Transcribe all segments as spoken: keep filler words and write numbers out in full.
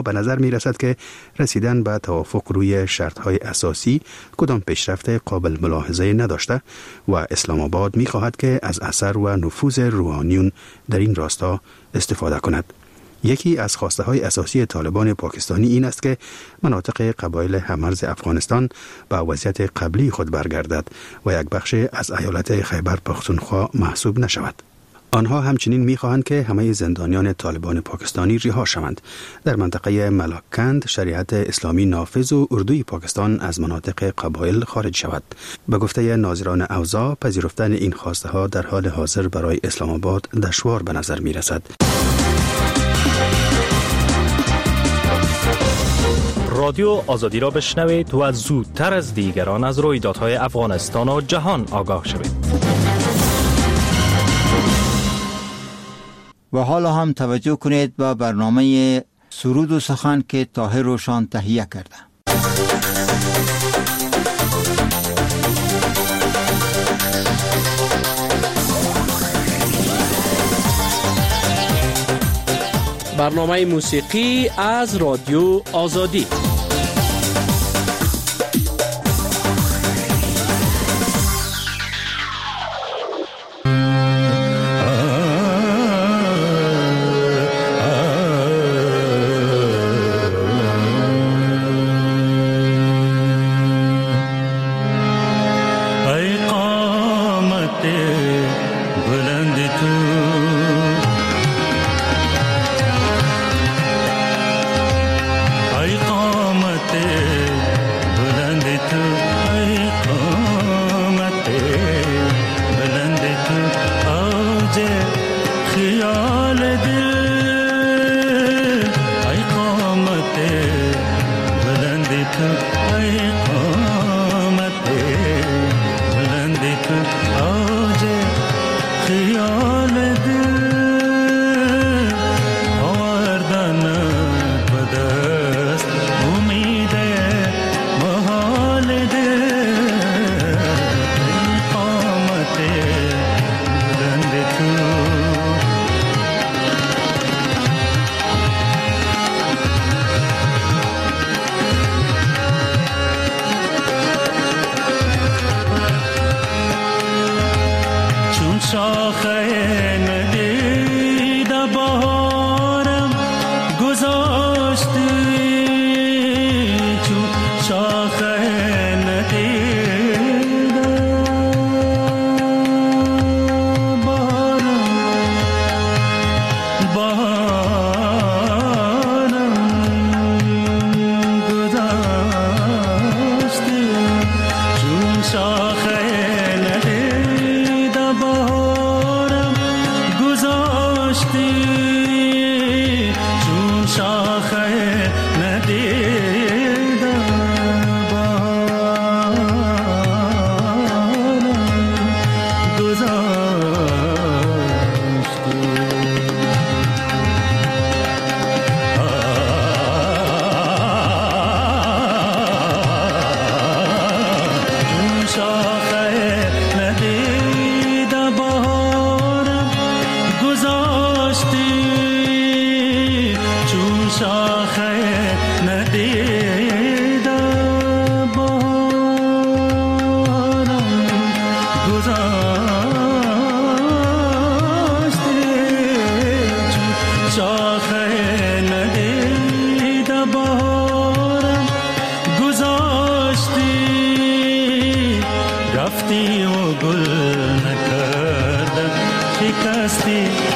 به نظر می رسد که رسیدن به توافق روی شرطهای اساسی کدام پیشرفت قابل ملاحظه نداشته و اسلام آباد می خواهد که از اثر و نفوذ روحانیون در این راستا استفاده کند. یکی از خواسته های اساسی طالبان پاکستانی این است که مناطق قبایل همرز افغانستان به وضعیت قبلی خود برگردد و یک بخش از ایالت خیبر پختونخوا محسوب نشود. آنها همچنین می‌خواهند که همه زندانیان طالبان پاکستانی رها شوند. در منطقه ملاکنند شریعت اسلامی نافذ و اردوی پاکستان از مناطق قبایل خارج شود. به گفته ناظران اوضاع، پذیرفتن این خواسته ها در حال حاضر برای اسلام آباد دشوار به نظر می‌رسد. رادیو آزادی را بشنوید و زودتر از دیگران از رویدادهای افغانستان و جهان آگاه شوید. و حالا هم توجه کنید به برنامه سرود و سخن که طاهر روشان تهیه کرده. برنامه موسیقی از رادیو آزادی.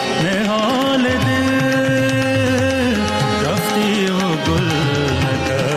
رفتی و گل نکرد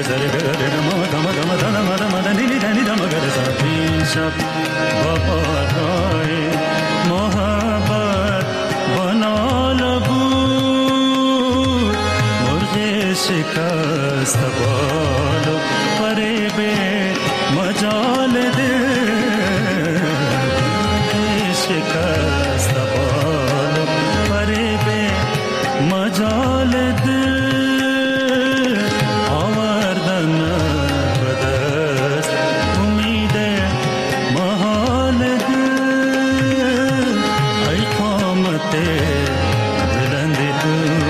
گره زره گره دما دما دما دما دما دنی دنی دما گره زره شب بهارهای محبت بنال بود مرغ شکست بالو پره به مجال دل شکست بالو پره به مجال دل آوردن بدست امید محال دل ای قامت بلند دل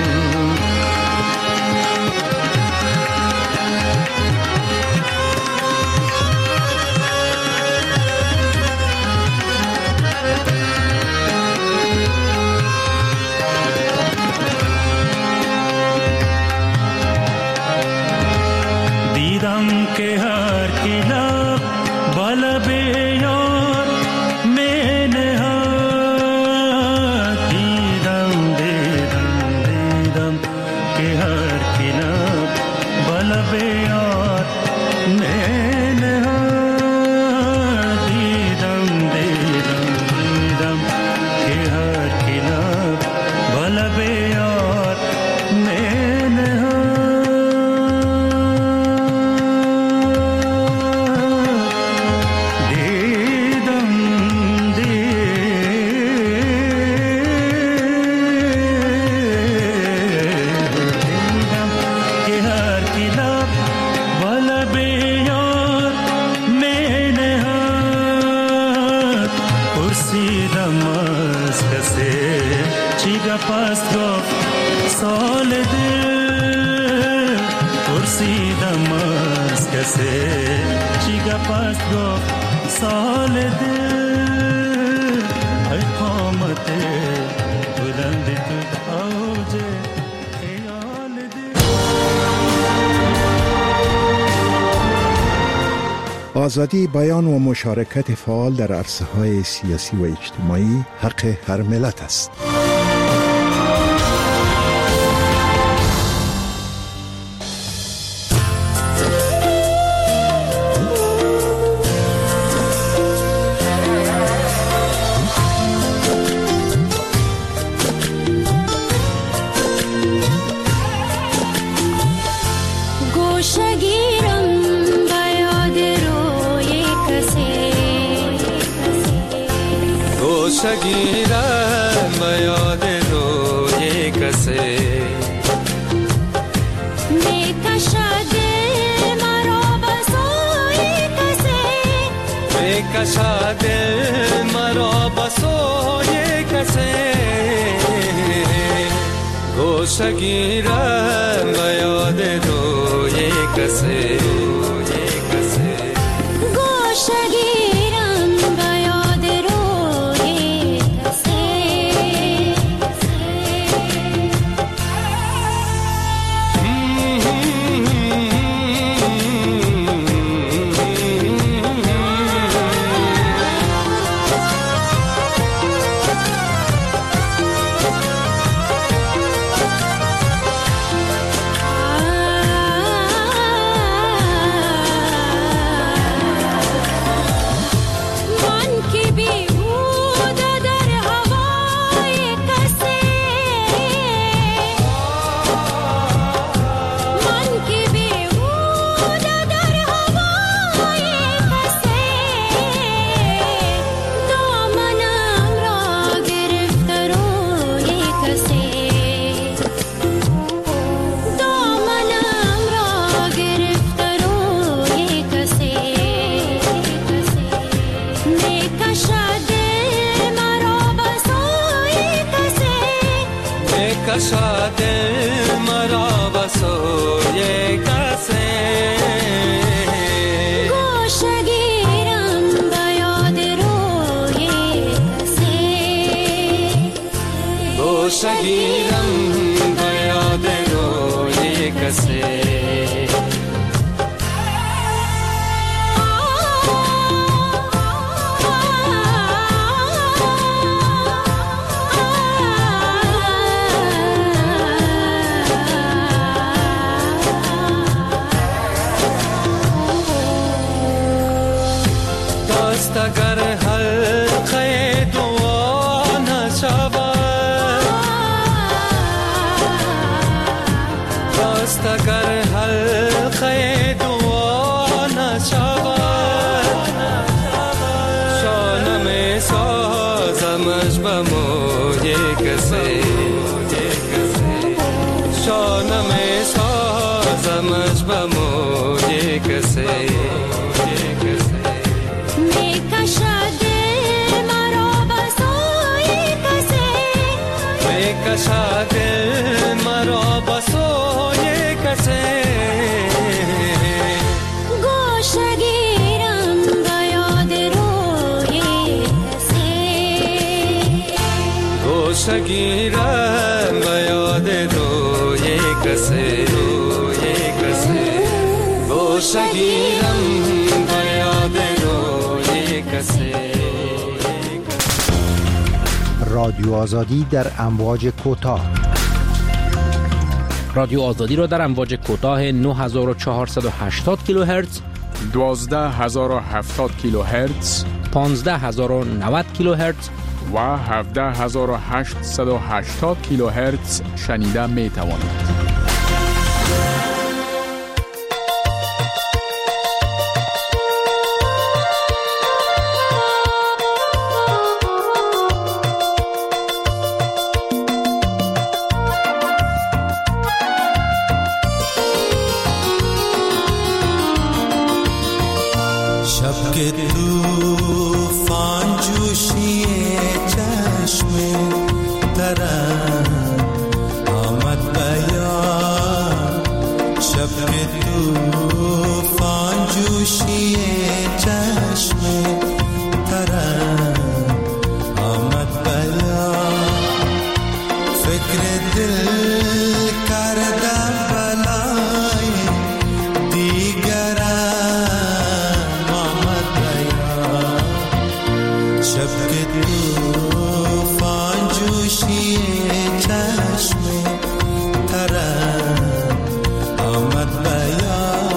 के हर किला बल बेयार मैंने दीदम दीदम दीदम के हर किला बल बेयार मैंने दीदम दीदम दीदम के हर किला बल बेयार मैंने آزادی بیان و مشارکت فعال در عرصه‌های سیاسی و اجتماعی حق هر ملت است. شگیرم به یاد روی کسی میکشد مرا به سوی کسی میکشد مرا به سوی کسی گوشه گیرم به یاد روی کسی گوشه گیرم به یاد روی گوشگیرم به یاد روی کسی. رادیو آزادی در امواج کوتاه. رادیو آزادی را در امواج کوتاه نه هزار و چهارصد و هشتاد کیلوهرتز، دوازده هزار و هفتاد کیلوهرتز، پانزده هزار و نود کیلوهرتز و هفده هزار و هشتصد و هشتاد کیلوهرتز شنیده می توانید. شب که طوفان جوشی چشم ترم آمد بیان، شب که طوفان جوشی چشم ترم آمد بیان، فکر دل کرده بلای دیگرم شب که طوفان جوشی چشم ترم آمد بیان.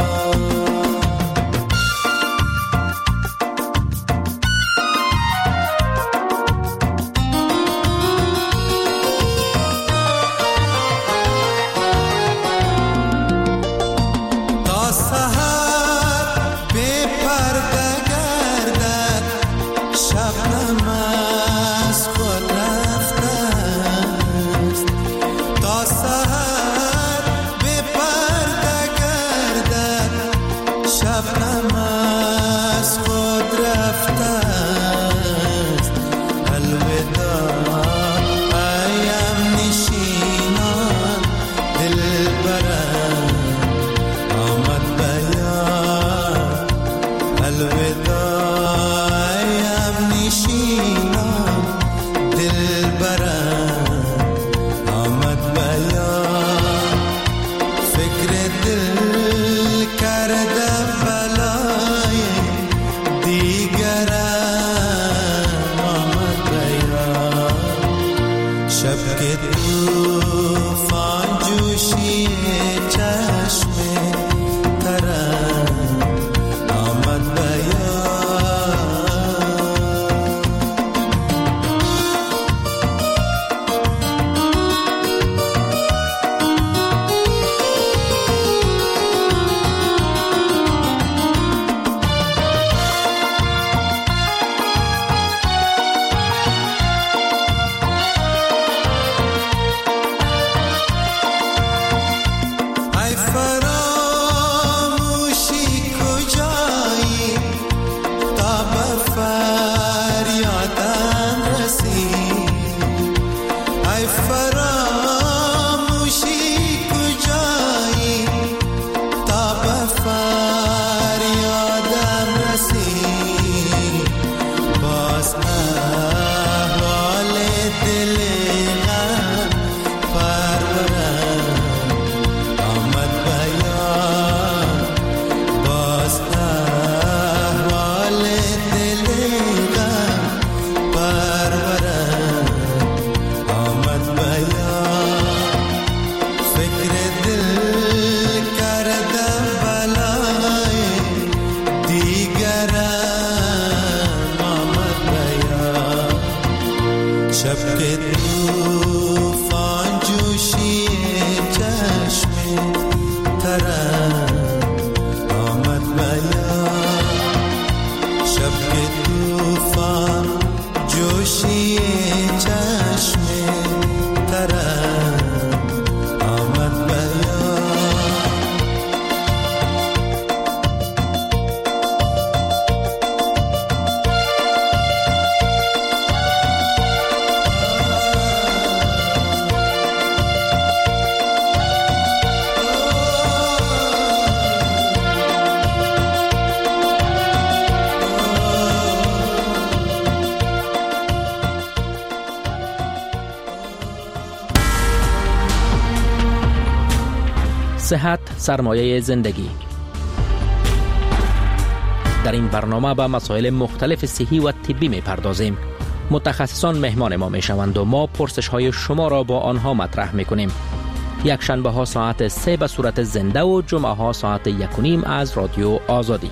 تا سحر بی پرده گردد شبنم از خود رفته است، تا سحر به پرده گردد شبنم از خود رفته است. الوداع ایم نشینان دلبرم آمد بیان، الوداع نشینم دلبرم آمد بیان، فکر دل کرده بلای دیگرم آمد بیان، شب که طوفان جوشی چشم ترم آمد بیان. ای فراموشی کجایی تا به فریادم رسی، ای فراموشی کجایی تا به فریادم رسی، باز احوال دل غم پرورم آمد بیان، باز احوال دل غم پرورم آمد بیان، فکر دل کردم بلای دیگرم آمد بیان، شب که طوفان جوشی چشم ترم آمد بیان، شب که طوفان جوشی چشم ترم آمد بیان. صحت سرمایه زندگی. در این برنامه به مسائل مختلف صحی و طبی می پردازیم. متخصصان مهمان ما می شوند و ما پرسش های شما را با آنها مطرح می کنیم. یک شنبه ها ساعت سه به صورت زنده و جمعه ها ساعت یک و نیم از رادیو آزادی.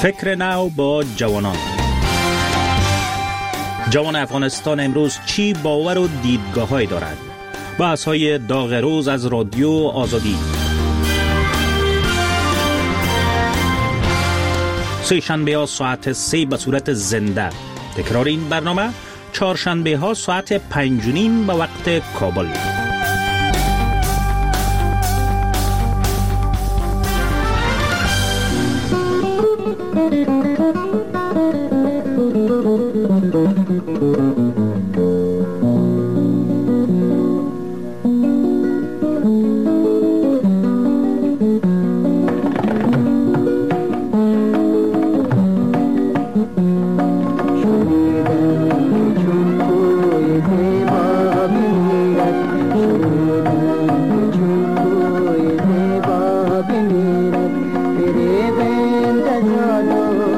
فکر نو با جوانان. جوان افغانستان امروز چی باور و دیدگاه‌هایی دارد؟ بحث‌های داغ روز از رادیو آزادی. سه شنبه ها ساعت سه به صورت زنده. تکرار این برنامه چهارشنبه ها ساعت پنج و نیم به وقت کابل. तेरे बेंद जानो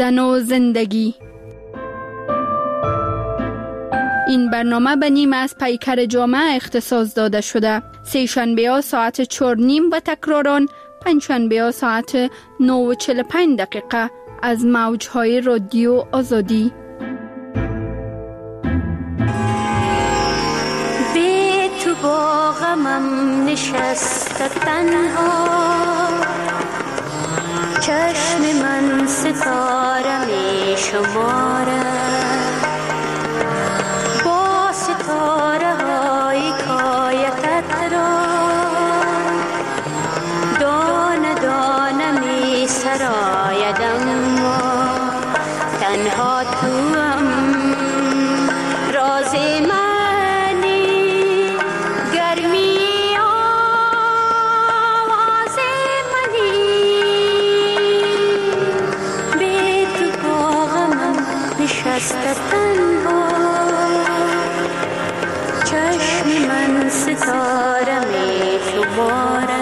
زن و زندگی. این برنامه به نیم از پیکر جامعه اختصاص داده شده. سه شنبه ها ساعت چهار نیم و تکراران پنج شنبه ها ساعت نه و چهل و پنج دقیقه از موجهای رادیو آزادی. به تو با غمم نشسته تنها، چشم من ستاره می شماره، با ستاره های کایتت را دانه دانه می سرایدم، تنها تو هم راز منی، گرمی آواز منی، به تو با غمم نشسته تنها، چشم من ستاره می شماره.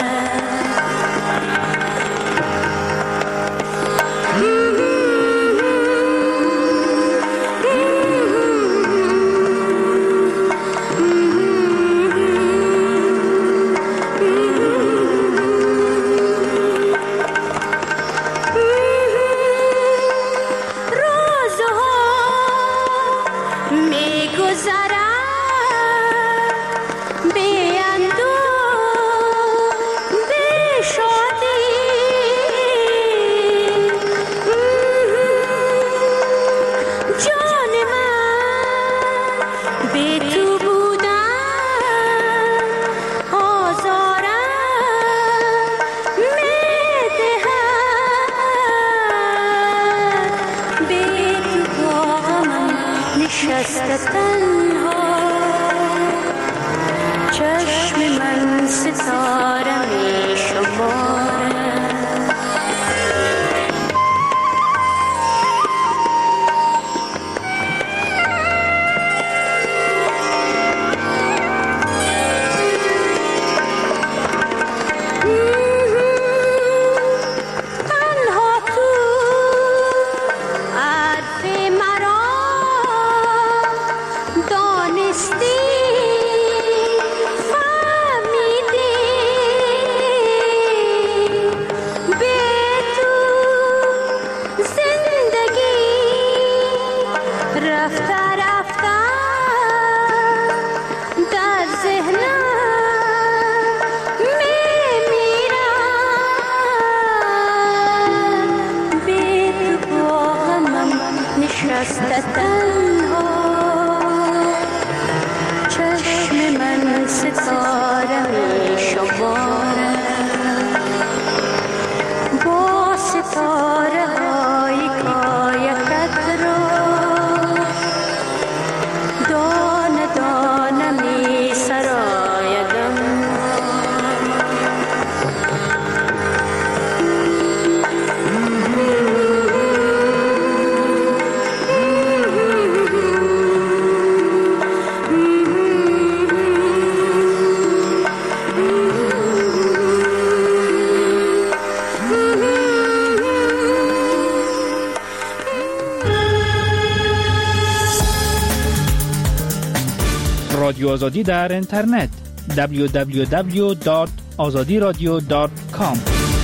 رادیو آزادی در اینترنت دبلیو دبلیو دبلیو دات آزادی رادیو دات کام.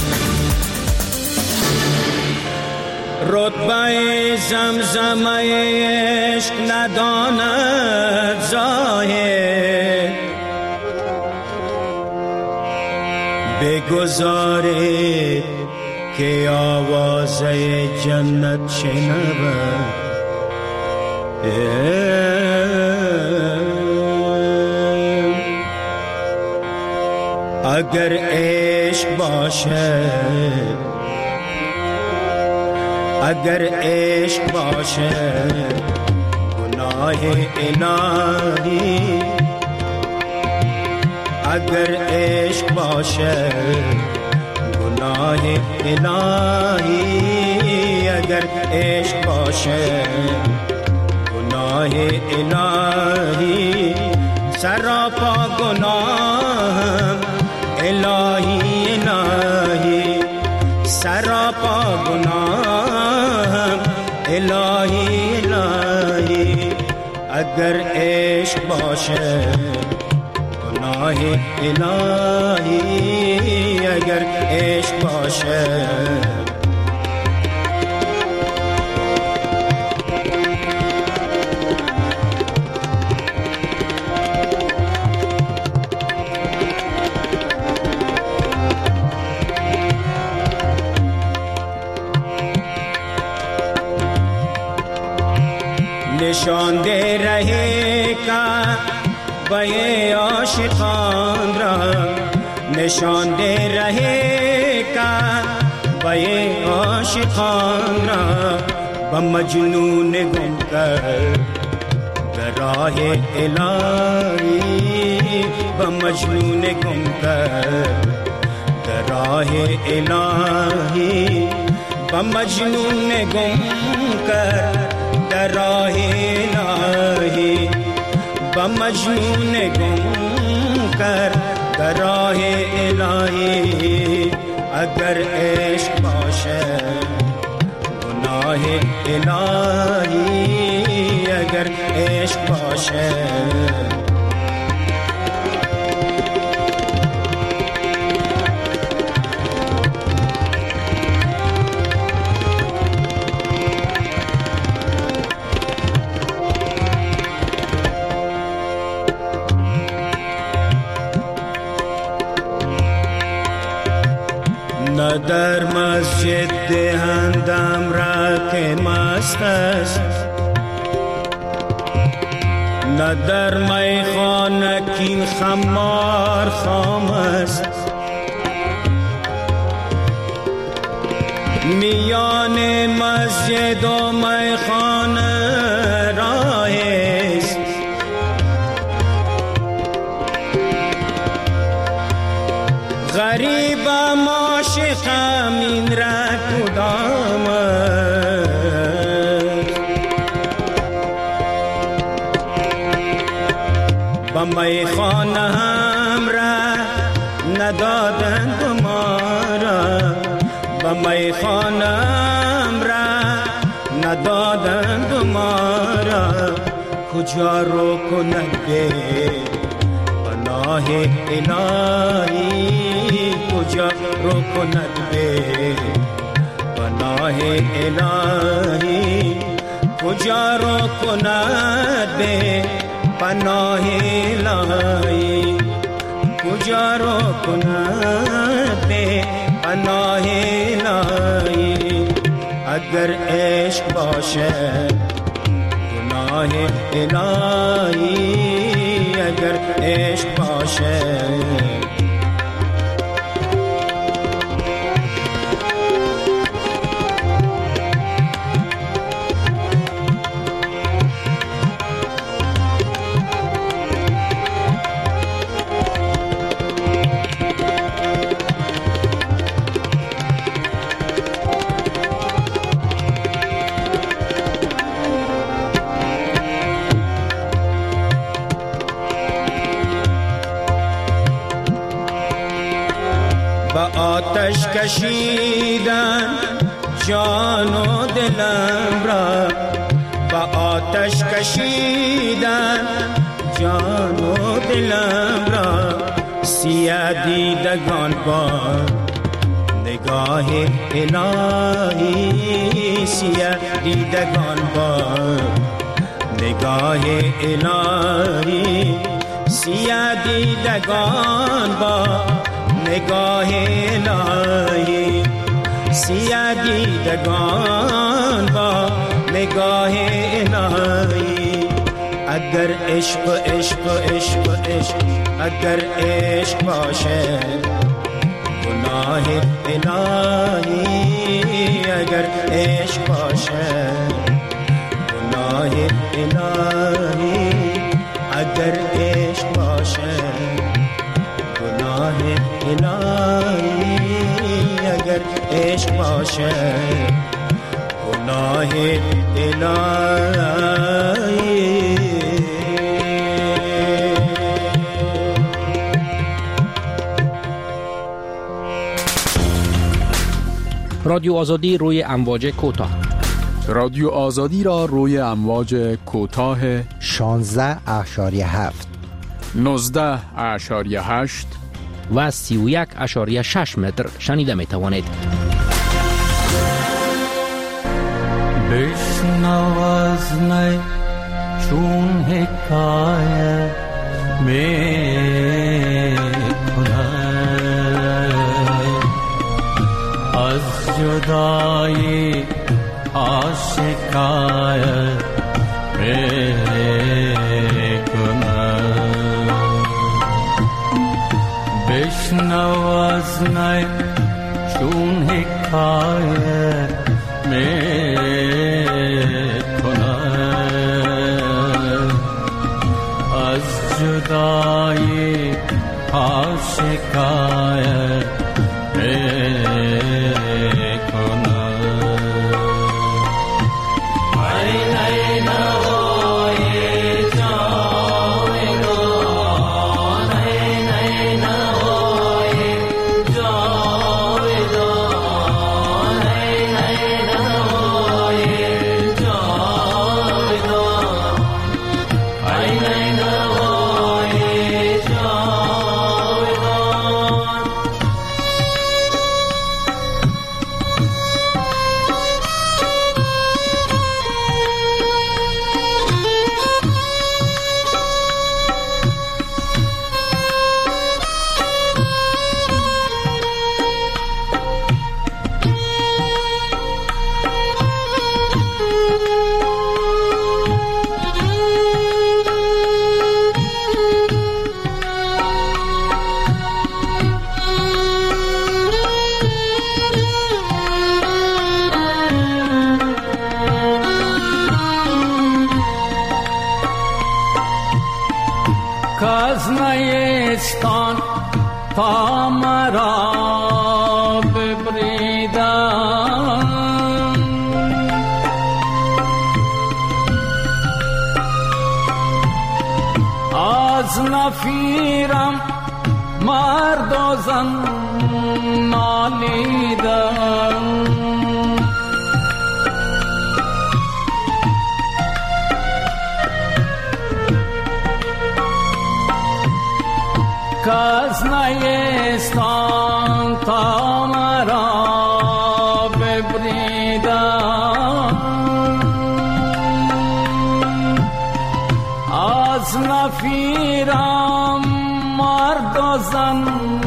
رتبه زمزمه عشق نداند زاهد، بگذارید که آواز جنت شنود. اگر عشق باشه، اگر عشق باشه گناه الهی، اگر عشق باشه گناه الهی، اگر عشق باشه گناه الهی، سراپا گناهم الهی الهی، سراپا گناهم اگر عشق باشه گناه الهی، اگر عشق باشه. نشان دے رہے کا بے عاشقان را، نشان دے رہے کا بے عاشقان را، بمجنون گم کر راہ الہی، بمجنون گم کر راہ الہی، بمجنون گم کر راہ الہی، بمجنون گم کر راہ الہی. اگر عشق باشه گناه الهی، اگر عشق باشه. در مسجد دهندم را که مست است، نه در میخانه کین خمار خام است، میان مسجد و میخانه راه است، غریبم عاشقم این را کدام است، با میخانه هم را ندادند ما را، با میخانه هم را ندادند ما را، کجا رو کند به پناه الهی، کجا رو کند به پناه الهی، کجا رو کند به پناه الهی، کجا رو کند به پناه الهی. اگر عشق باشه گناه الهی، اگر عشق باشه. آتش کشیدن جان و دلم را، با آتش کشیدن جان و دلم را، سیاه دیدگان با نگاه الهی، سیاه دیدگان با نگاه الهی، سیاه دیدگان با نگاه الهی، سیاه دیدگان با نگاه الهی. اگر عشق عشق عشق عشق اگر عشق باشه گناه الهی، اگر عشق باشه گناه الهی، اگر عشق باشه گناه الهی، اگر عشق باشه گناه الهی. رادیو آزادی روی امواج کوتاه رادیو آزادی را روی امواج کوتاه شانزده اشاریه هفت، نوزده اشاریه هشت و سی و یک اشاریه شش متر شنیده می توانید. بشنو از نی چون حکایت می کند از جدایی آشکایت می کند. بشنو از نی چون حکایت می جدایی ها شکایت کاز نیستان تا مرا ببریدن از نفیرم مرد و زن نالیدن کاز نیستان تا مرا ببریدن از نفیرم مرد و زن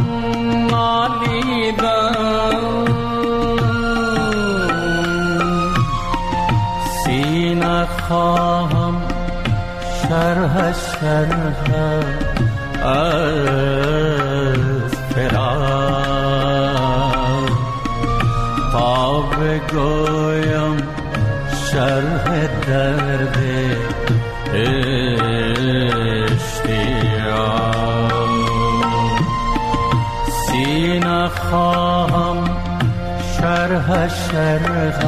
نالیدن سینه خواهم شرح شرح از فراق تا بگویم شرح درد اشتیاق سینه خواهم شرح شرح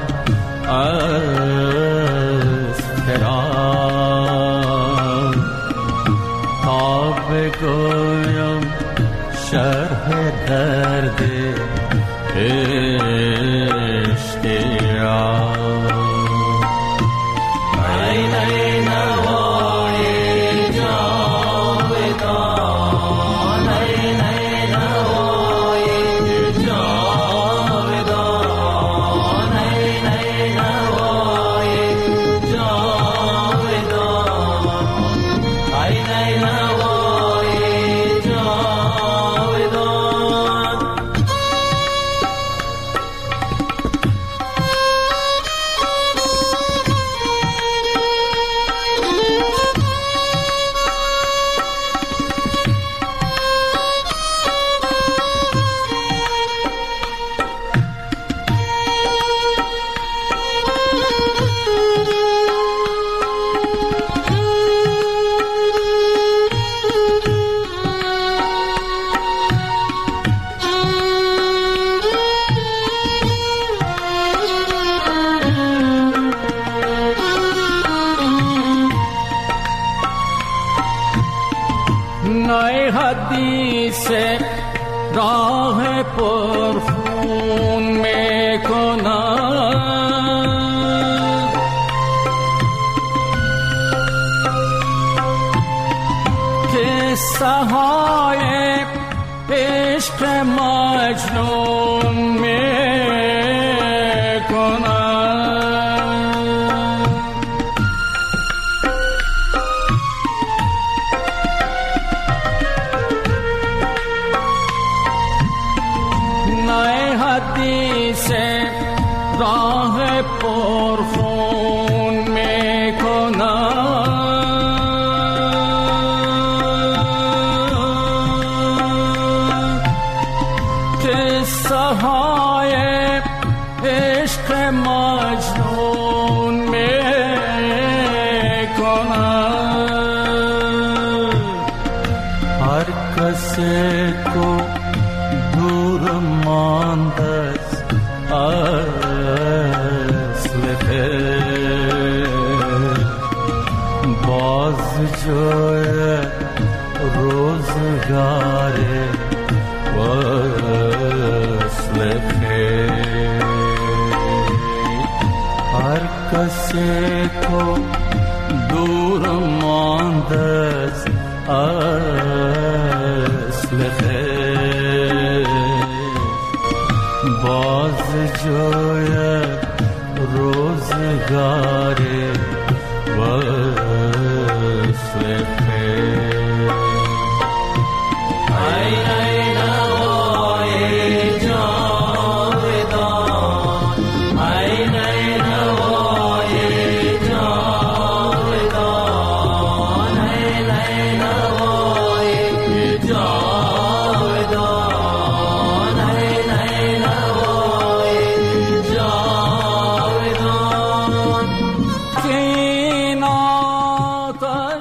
از فراق تا بگویم شرح درد اشتیاق ای ای نوای جاودان ای ای نوای جاودان ای ای نوای جاودان ای ای نوای جاودان. نای حدیث راه پرخون میکنم قصه های عشق مجنون می کنم. نه حدیث راه پرخون می کنم. های عشق مجنون می کنم. هر کسی کو دور مانده اصل خیر باز جای روزگاره وصل خیر. هر کسی کو دور مانده اصل خیر باز جای روزگار و